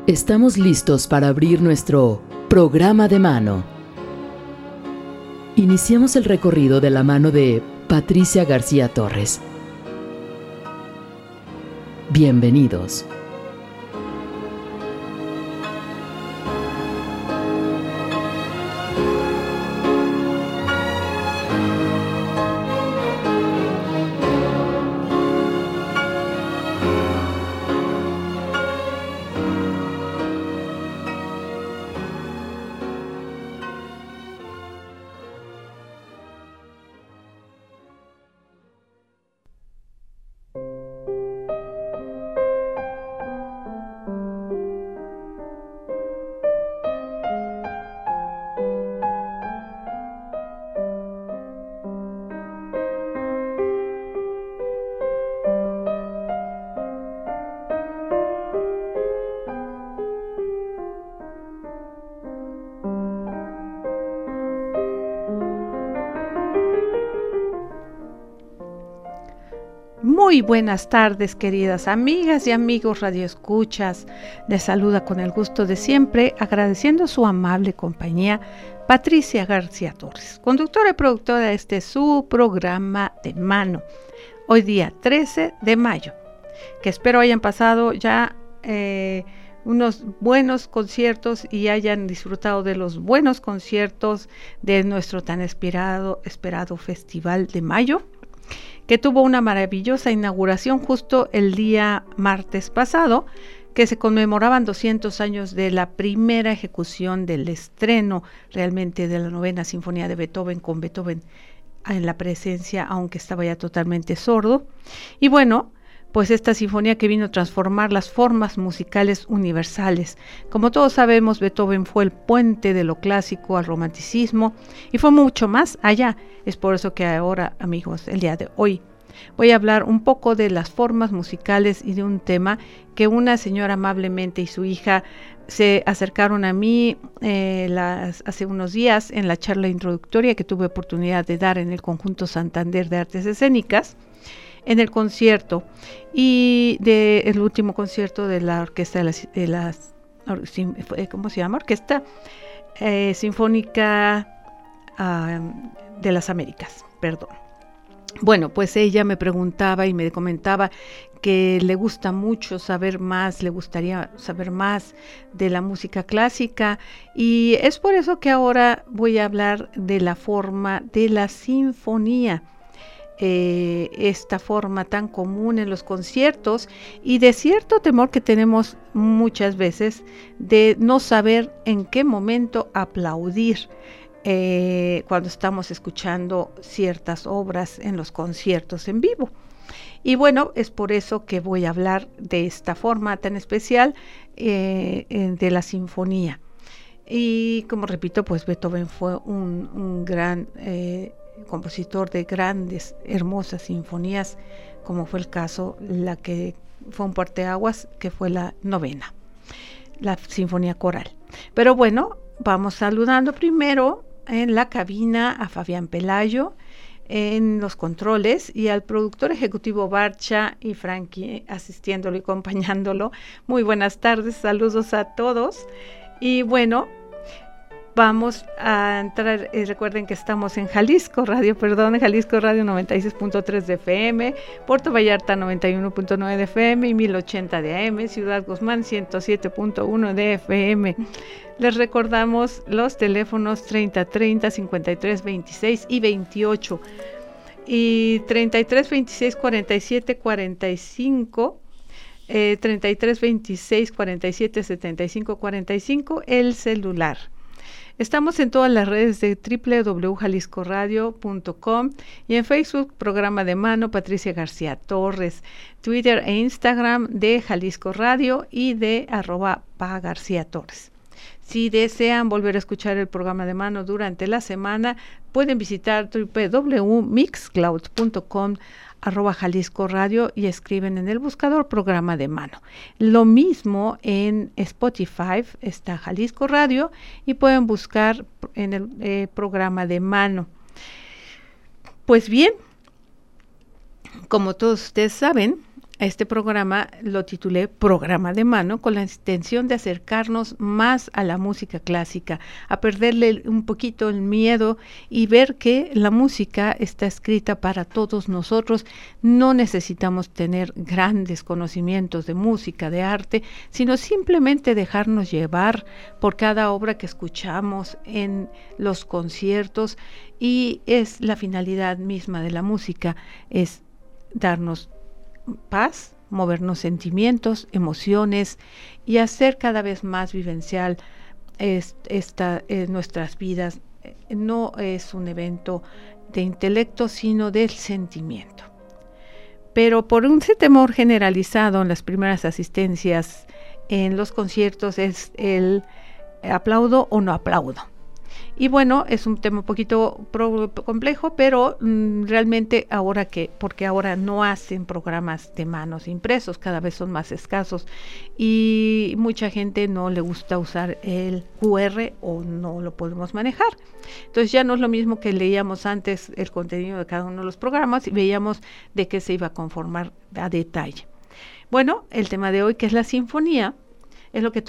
Estamos listos para abrir nuestro programa de mano. Iniciamos el recorrido de la mano de Patricia García Torres. Bienvenidos. Muy buenas tardes, queridas amigas y amigos radioescuchas. Les saluda con el gusto de siempre, agradeciendo su amable compañía, Patricia García Torres, conductora y productora de este su programa de mano. Hoy día 13 de mayo, que espero hayan pasado ya unos buenos conciertos y hayan disfrutado de los buenos conciertos de nuestro tan esperado Festival de Mayo, que tuvo una maravillosa inauguración justo el día martes pasado, que se conmemoraban 200 años de la primera ejecución del estreno realmente de la novena sinfonía de Beethoven, con Beethoven en la presencia, aunque estaba ya totalmente sordo. Y bueno, pues esta sinfonía que vino a transformar las formas musicales universales. Como todos sabemos, Beethoven fue el puente de lo clásico al romanticismo y fue mucho más allá. Es por eso que ahora, amigos, el día de hoy voy a hablar un poco de las formas musicales y de un tema que una señora amablemente y su hija se acercaron a mí hace unos días en la charla introductoria que tuve oportunidad de dar en el Conjunto Santander de Artes Escénicas, en el concierto y el último concierto de la orquesta ¿cómo se llama? Orquesta Sinfónica de las Américas, perdón. Bueno, pues ella me preguntaba y me comentaba que le gusta mucho saber más, le gustaría saber más de la música clásica, y es por eso que ahora voy a hablar de la forma de la sinfonía. Esta forma tan común en los conciertos y de cierto temor que tenemos muchas veces de no saber en qué momento aplaudir cuando estamos escuchando ciertas obras en los conciertos en vivo. Y bueno, es por eso que voy a hablar de esta forma tan especial de la sinfonía. Y como repito, pues Beethoven fue un gran compositor de grandes, hermosas sinfonías, como fue el caso, la que fue un parteaguas, que fue la novena, la sinfonía coral. Pero bueno, vamos saludando primero en la cabina a Fabián Pelayo en los controles y al productor ejecutivo Barcha y Frankie asistiéndolo y acompañándolo. Muy buenas tardes, saludos a todos. Y bueno, vamos a entrar, recuerden que estamos en Jalisco Radio 96.3 de FM, Puerto Vallarta 91.9 de FM y 1080 de AM, Ciudad Guzmán 107.1 de FM. Les recordamos los teléfonos 3030, 53, 26 y 28 y 33, 26, 47, 45, 33, 26, 47, 75, 45, el celular. Estamos en todas las redes de www.jaliscoradio.com y en Facebook, programa de mano Patricia García Torres, Twitter e Instagram de Jalisco Radio y de @PaGarcíaTorres. Si desean volver a escuchar el programa de mano durante la semana, pueden visitar www.mixcloud.com @Jalisco Radio y escriben en el buscador programa de mano. Lo mismo en Spotify, está Jalisco Radio y pueden buscar en el programa de mano. Pues bien, como todos ustedes saben, Este programa lo titulé Programa de Mano, con la intención de acercarnos más a la música clásica, a perderle un poquito el miedo y ver que la música está escrita para todos nosotros. No necesitamos tener grandes conocimientos de música, de arte, sino simplemente dejarnos llevar por cada obra que escuchamos en los conciertos, y es la finalidad misma de la música, es darnos paz, movernos sentimientos, emociones y hacer cada vez más vivencial nuestras vidas. No es un evento de intelecto, sino del sentimiento. Pero por un temor generalizado en las primeras asistencias en los conciertos es el aplaudo o no aplaudo. Y bueno, es un tema un poquito complejo, pero realmente porque ahora no hacen programas de manos impresos, cada vez son más escasos y mucha gente no le gusta usar el QR o no lo podemos manejar. Entonces ya no es lo mismo que leíamos antes el contenido de cada uno de los programas y veíamos de qué se iba a conformar a detalle. Bueno, el tema de hoy, que es la sinfonía, es lo que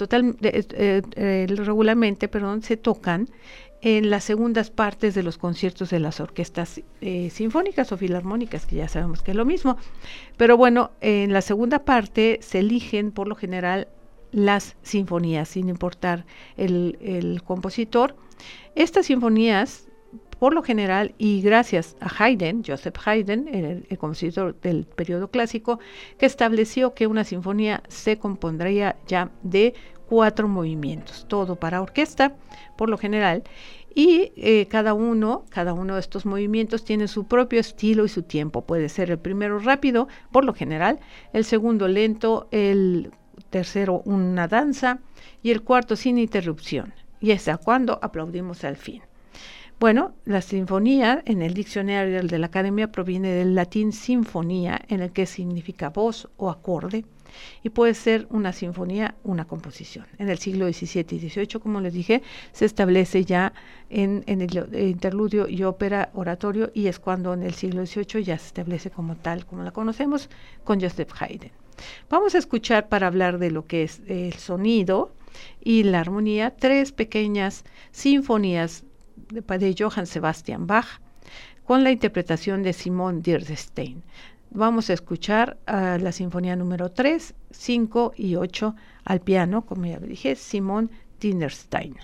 regularmente se tocan en las segundas partes de los conciertos de las orquestas sinfónicas o filarmónicas, que ya sabemos que es lo mismo. Pero bueno, en la segunda parte se eligen por lo general las sinfonías, sin importar el compositor. Estas sinfonías, por lo general, y gracias a Haydn, Joseph Haydn, el compositor del periodo clásico, que estableció que una sinfonía se compondría ya de 4 movimientos, todo para orquesta, por lo general, y cada uno de estos movimientos tiene su propio estilo y su tiempo. Puede ser el primero rápido, por lo general, el segundo lento, el tercero una danza y el cuarto sin interrupción, y es a cuando aplaudimos al fin. Bueno, la sinfonía en el diccionario de la Academia proviene del latín sinfonía, en el que significa voz o acorde, y puede ser una sinfonía, una composición. En el siglo XVII y XVIII, como les dije, se establece ya en el interludio y ópera oratorio, y es cuando en el siglo XVIII ya se establece como tal, como la conocemos, con Joseph Haydn. Vamos a escuchar, para hablar de lo que es el sonido y la armonía, 3 pequeñas sinfonías de Johann Sebastian Bach, con la interpretación de Simon Dierstein. Vamos a escuchar la sinfonía número 3, 5 y 8 al piano, como ya dije, Simon Dierstein.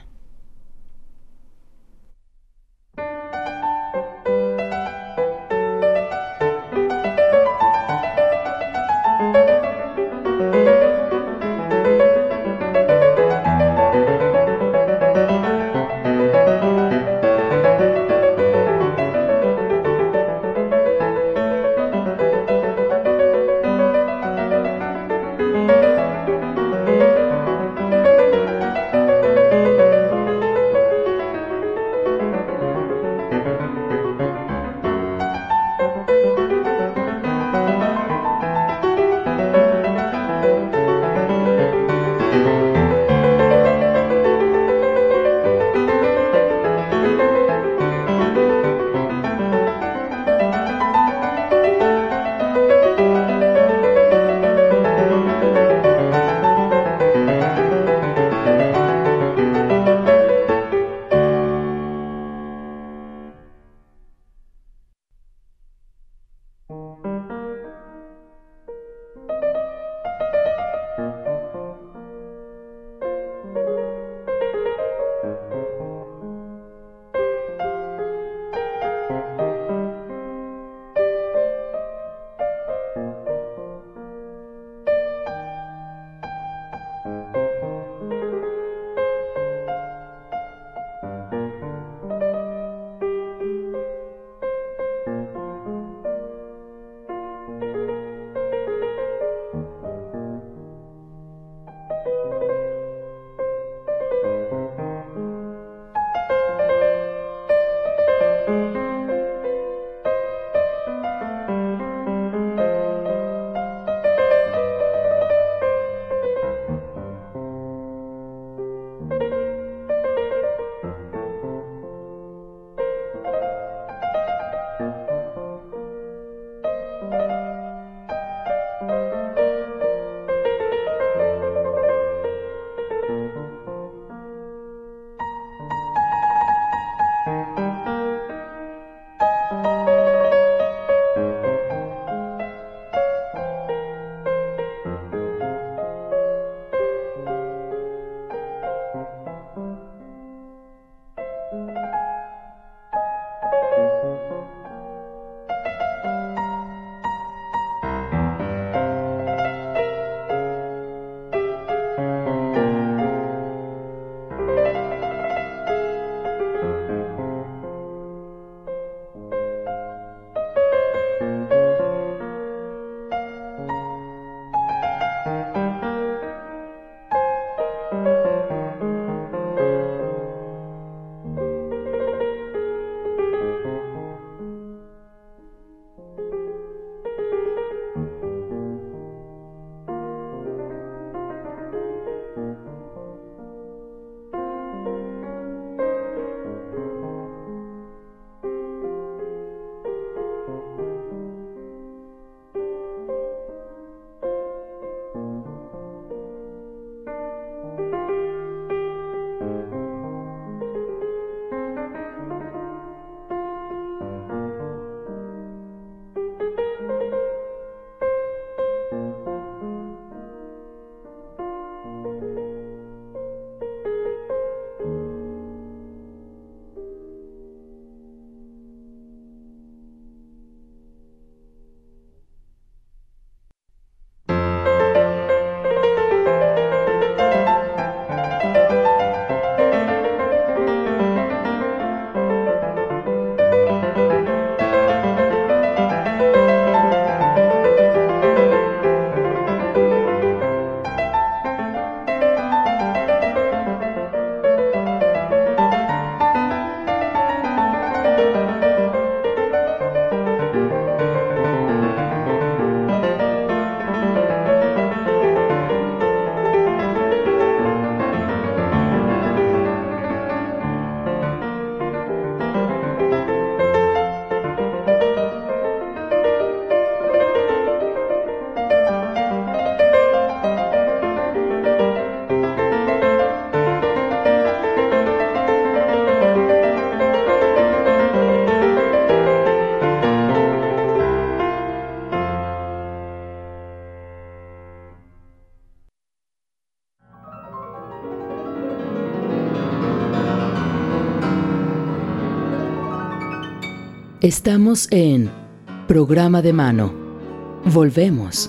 Estamos en Programa de Mano. Volvemos.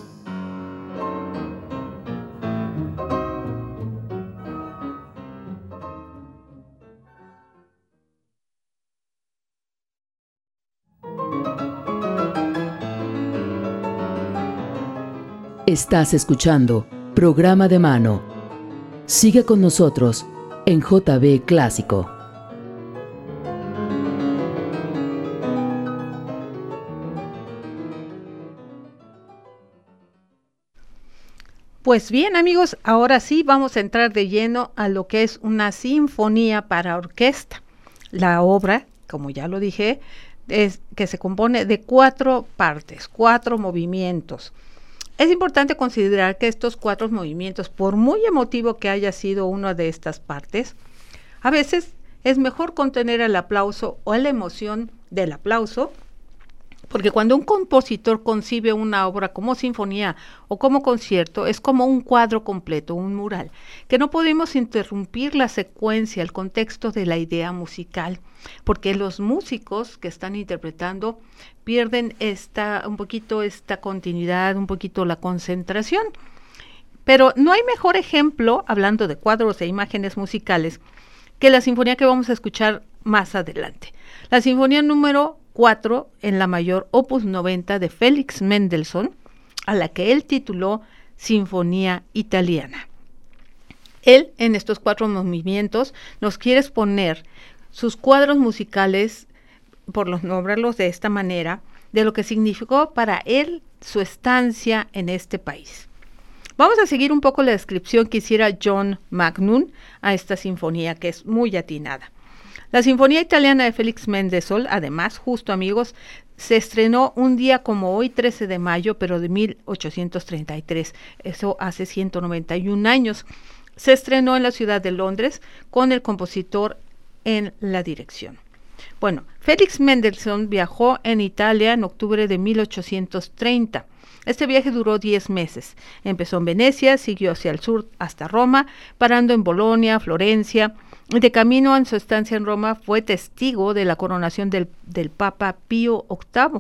Estás escuchando Programa de Mano. Sigue con nosotros en JB Clásico. Pues bien, amigos, ahora sí vamos a entrar de lleno a lo que es una sinfonía para orquesta. La obra, como ya lo dije, es que se compone de 4 partes, 4 movimientos. Es importante considerar que estos 4 movimientos, por muy emotivo que haya sido una de estas partes, a veces es mejor contener el aplauso o la emoción del aplauso, porque cuando un compositor concibe una obra como sinfonía o como concierto, es como un cuadro completo, un mural, que no podemos interrumpir la secuencia, el contexto de la idea musical, porque los músicos que están interpretando pierden un poquito esta continuidad, un poquito la concentración. Pero no hay mejor ejemplo, hablando de cuadros e imágenes musicales, que la sinfonía que vamos a escuchar más adelante. La sinfonía número 4 en la mayor, opus 90 de Félix Mendelssohn, a la que él tituló Sinfonía Italiana. Él, en estos 4 movimientos, nos quiere exponer sus cuadros musicales, por nombrarlos de esta manera, de lo que significó para él su estancia en este país. Vamos a seguir un poco la descripción que hiciera John Magnum a esta sinfonía, que es muy atinada. La Sinfonía Italiana de Félix Mendelssohn, además, justo amigos, se estrenó un día como hoy, 13 de mayo, pero de 1833, eso hace 191 años. Se estrenó en la ciudad de Londres con el compositor en la dirección. Bueno, Félix Mendelssohn viajó en Italia en octubre de 1830. Este viaje duró 10 meses. Empezó en Venecia, siguió hacia el sur hasta Roma, parando en Bolonia, Florencia. De camino en su estancia en Roma fue testigo de la coronación del Papa Pío VIII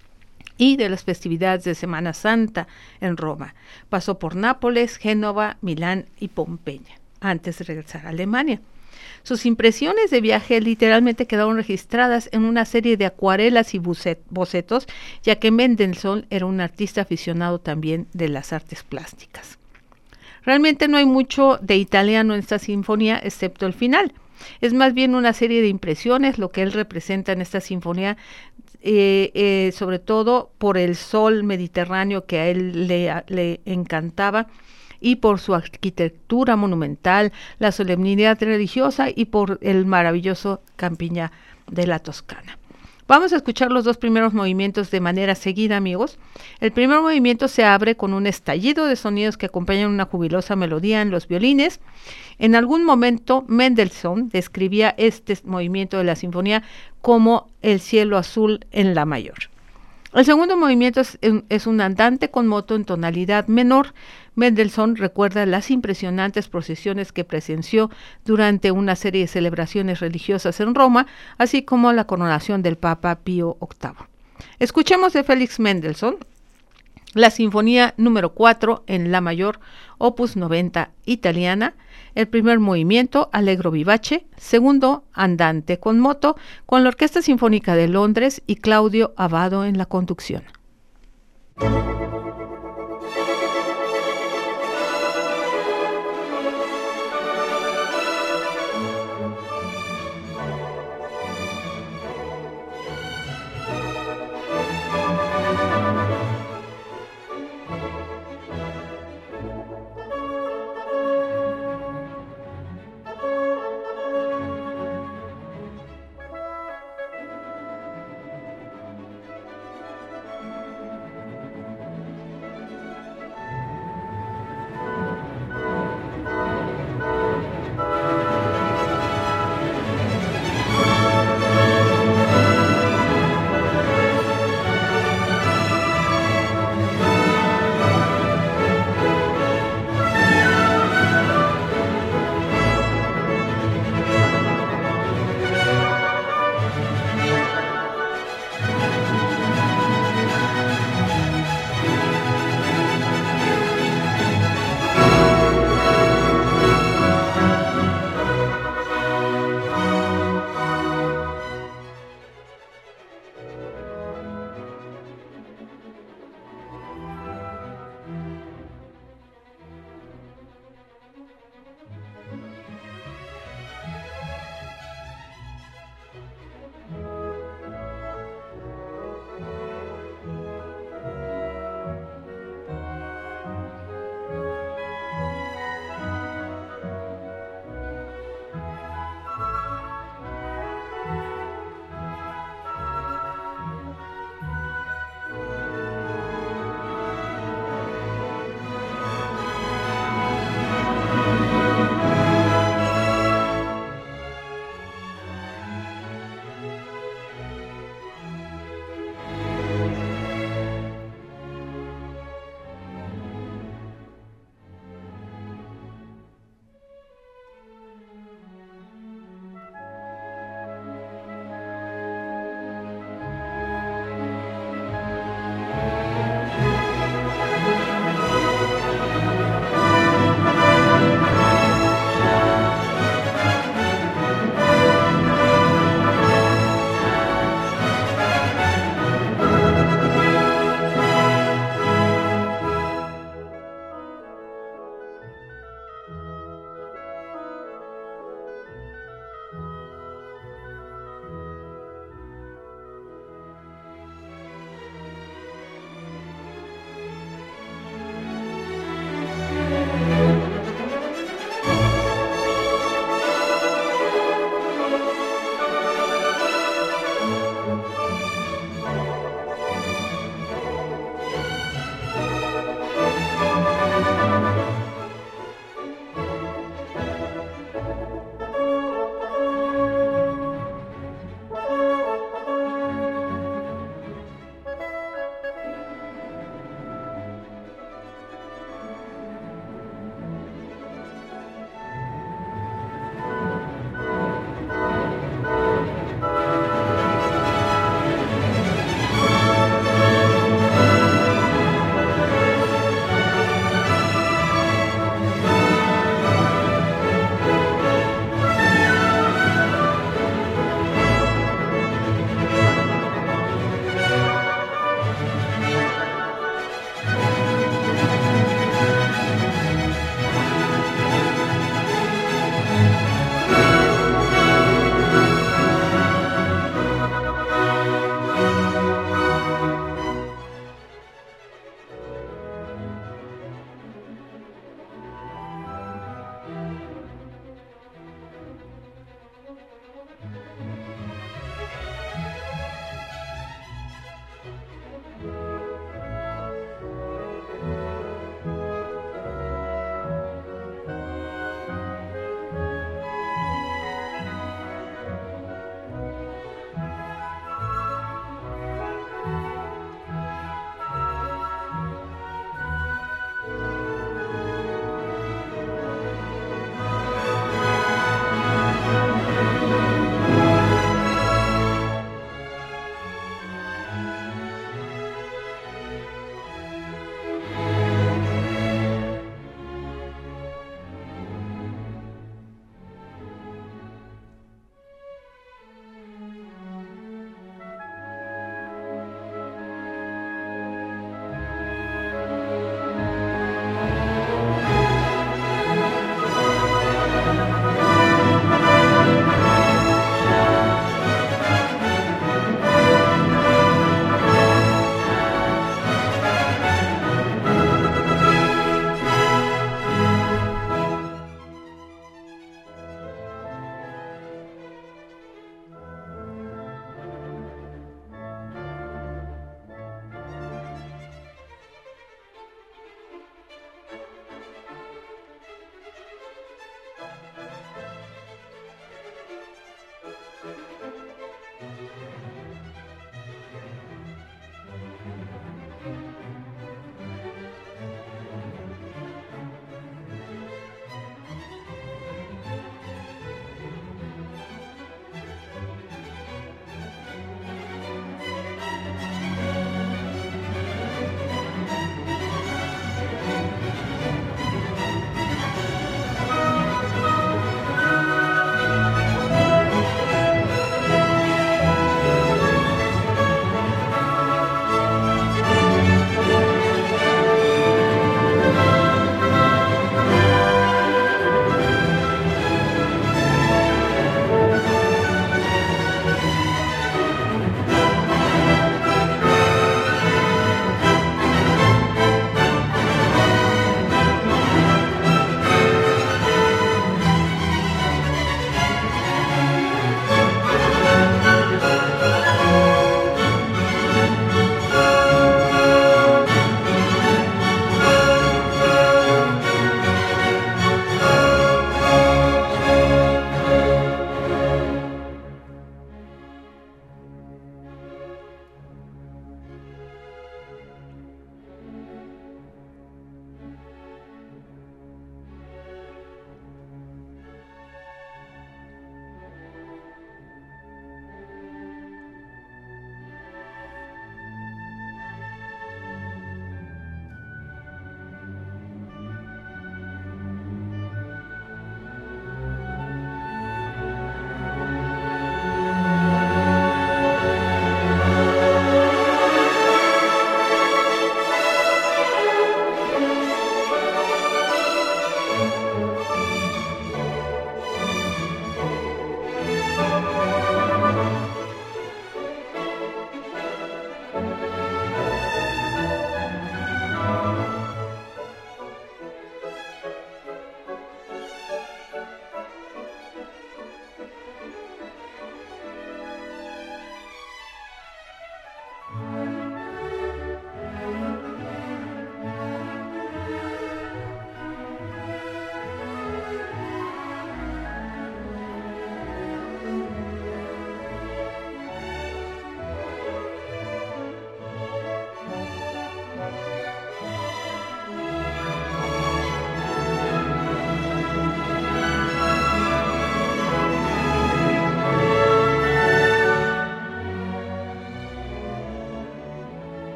y de las festividades de Semana Santa en Roma. Pasó por Nápoles, Génova, Milán y Pompeya, antes de regresar a Alemania. Sus impresiones de viaje literalmente quedaron registradas en una serie de acuarelas y bocetos, ya que Mendelssohn era un artista aficionado también de las artes plásticas. Realmente no hay mucho de italiano en esta sinfonía, excepto el final. Es más bien una serie de impresiones, lo que él representa en esta sinfonía, sobre todo por el sol mediterráneo que a él le encantaba, y por su arquitectura monumental, la solemnidad religiosa y por el maravilloso campiña de la Toscana. Vamos a escuchar los 2 primeros movimientos de manera seguida, amigos. El primer movimiento se abre con un estallido de sonidos que acompañan una jubilosa melodía en los violines. En algún momento, Mendelssohn describía este movimiento de la sinfonía como el cielo azul en la mayor. El segundo movimiento es un andante con moto en tonalidad menor. Mendelssohn recuerda las impresionantes procesiones que presenció durante una serie de celebraciones religiosas en Roma, así como la coronación del Papa Pío VIII. Escuchemos de Félix Mendelssohn la Sinfonía número 4 en la mayor, opus 90 italiana. El primer movimiento, Allegro vivace. Segundo, andante con moto, con la Orquesta Sinfónica de Londres y Claudio Abbado en la conducción.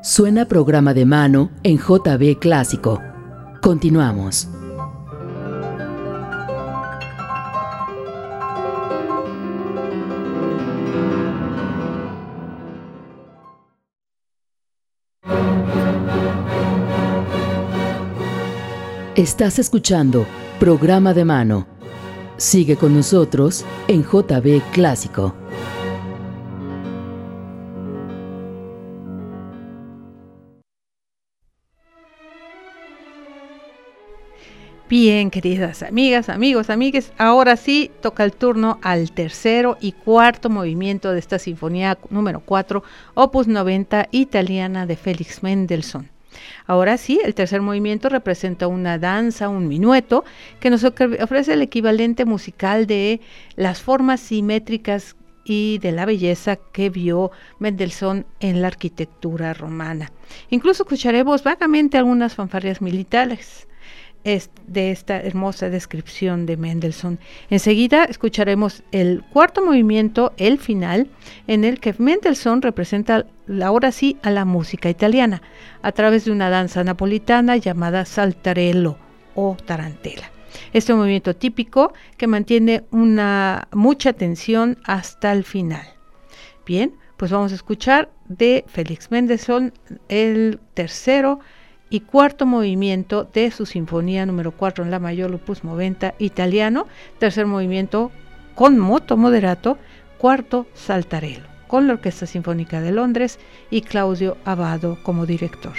Suena programa de mano en JB Clásico. Continuamos. Estás escuchando Programa de Mano. Sigue con nosotros en JB Clásico. Bien, queridas amigas, amigos, amigues, ahora sí toca el turno al tercero y cuarto movimiento de esta sinfonía número 4, opus 90, italiana de Félix Mendelssohn. Ahora sí, el tercer movimiento representa una danza, un minueto, que nos ofrece el equivalente musical de las formas simétricas y de la belleza que vio Mendelssohn en la arquitectura romana. Incluso escucharemos vagamente algunas fanfarrias militares de esta hermosa descripción de Mendelssohn. Enseguida escucharemos el cuarto movimiento, el final, en el que Mendelssohn representa ahora sí a la música italiana a través de una danza napolitana llamada saltarello o tarantela. Este movimiento típico que mantiene mucha tensión hasta el final. Bien, pues vamos a escuchar de Félix Mendelssohn el tercero y cuarto movimiento de su sinfonía número 4 en la mayor, opus 90, italiano, tercer movimiento con moto moderato, cuarto saltarello, con la Orquesta Sinfónica de Londres y Claudio Abbado como director.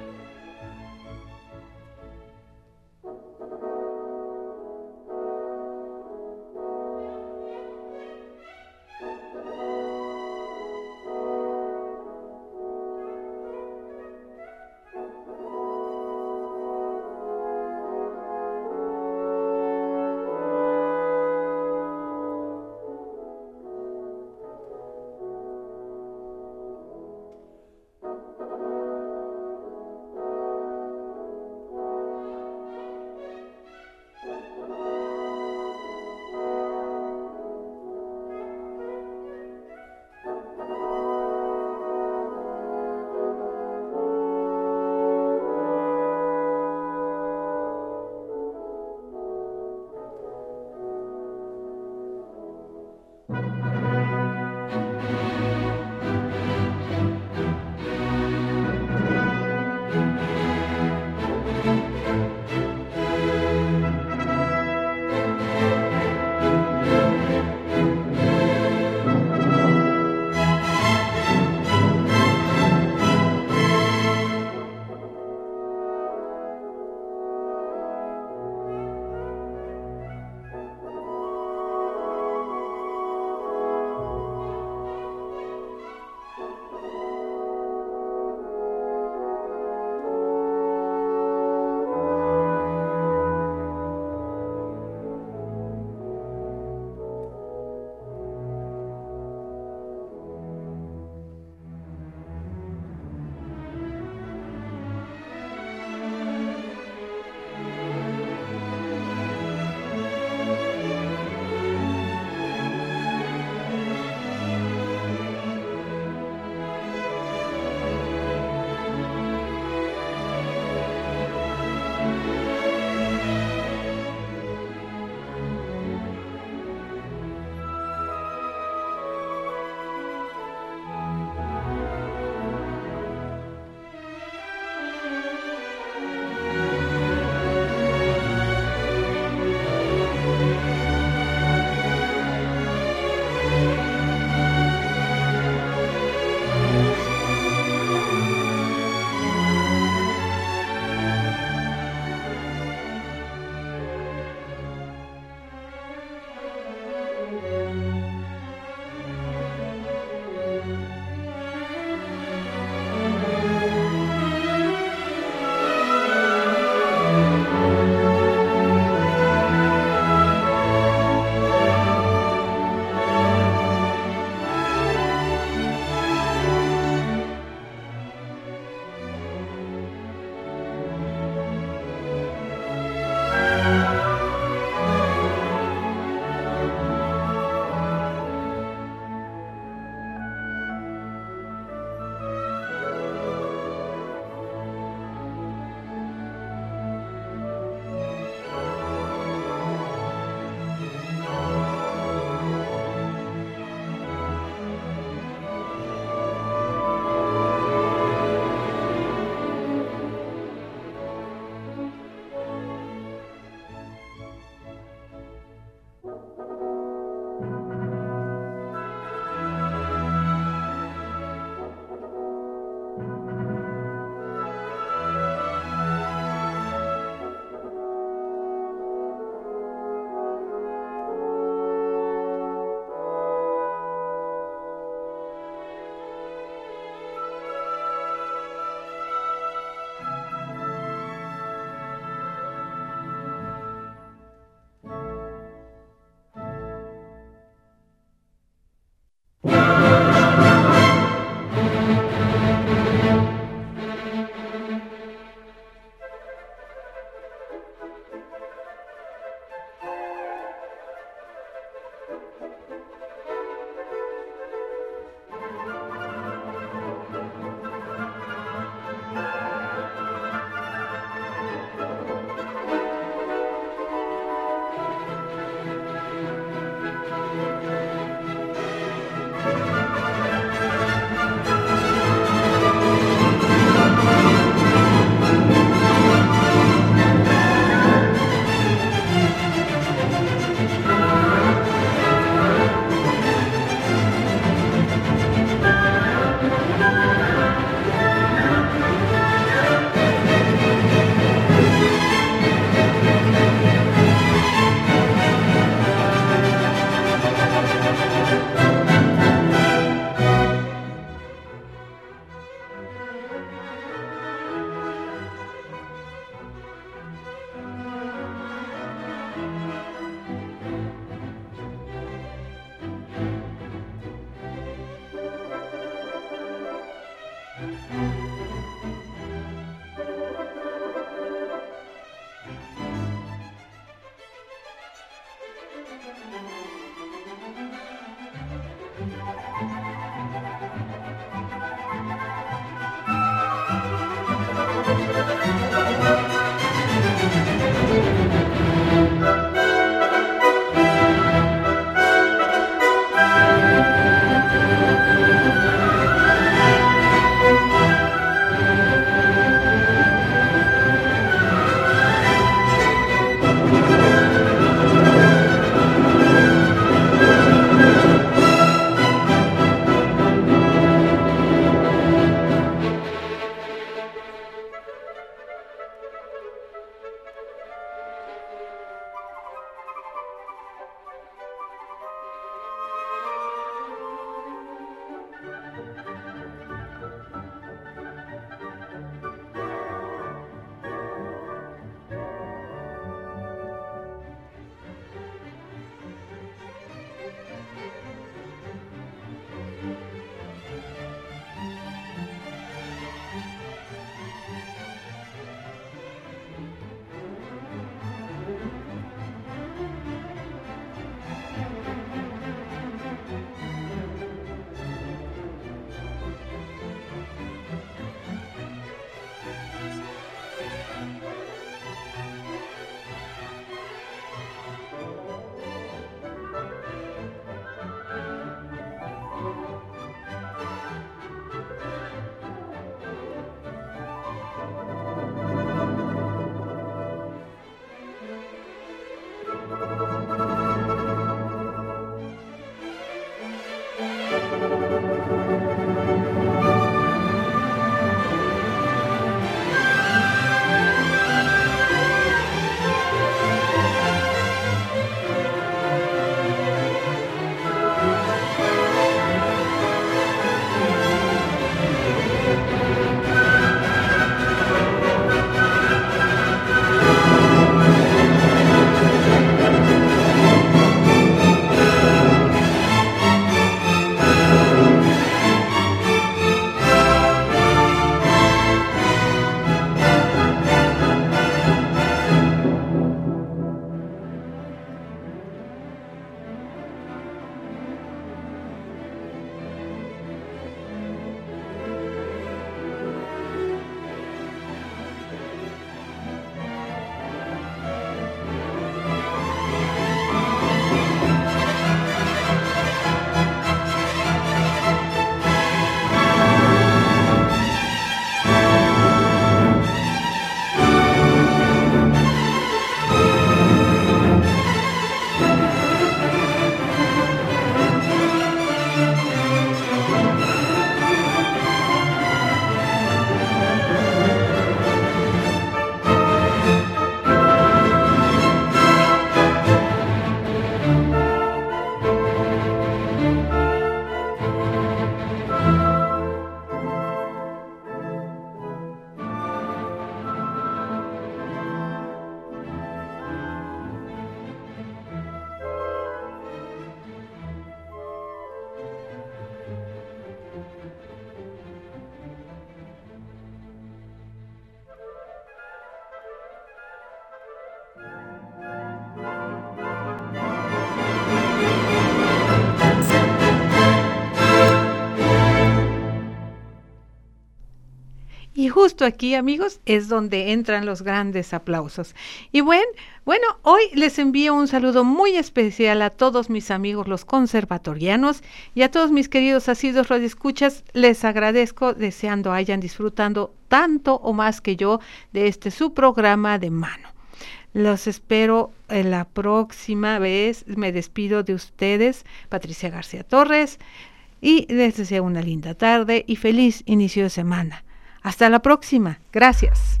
Y justo aquí, amigos, es donde entran los grandes aplausos. Y bueno, hoy les envío un saludo muy especial a todos mis amigos los conservatorianos y a todos mis queridos asiduos radioescuchas. Les agradezco, deseando hayan disfrutando tanto o más que yo de este su programa de mano. Los espero en la próxima vez. Me despido de ustedes, Patricia García Torres, y les deseo una linda tarde y feliz inicio de semana. Hasta la próxima. Gracias.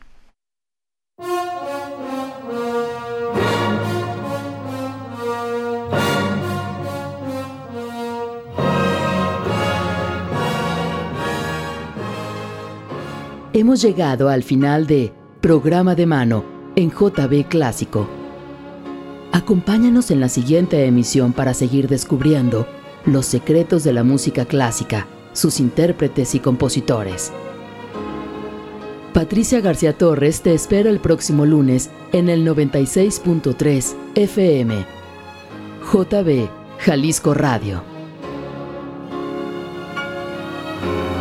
Hemos llegado al final de Programa de Mano en JB Clásico. Acompáñanos en la siguiente emisión para seguir descubriendo los secretos de la música clásica, sus intérpretes y compositores. Patricia García Torres te espera el próximo lunes en el 96.3 FM. JB Jalisco Radio.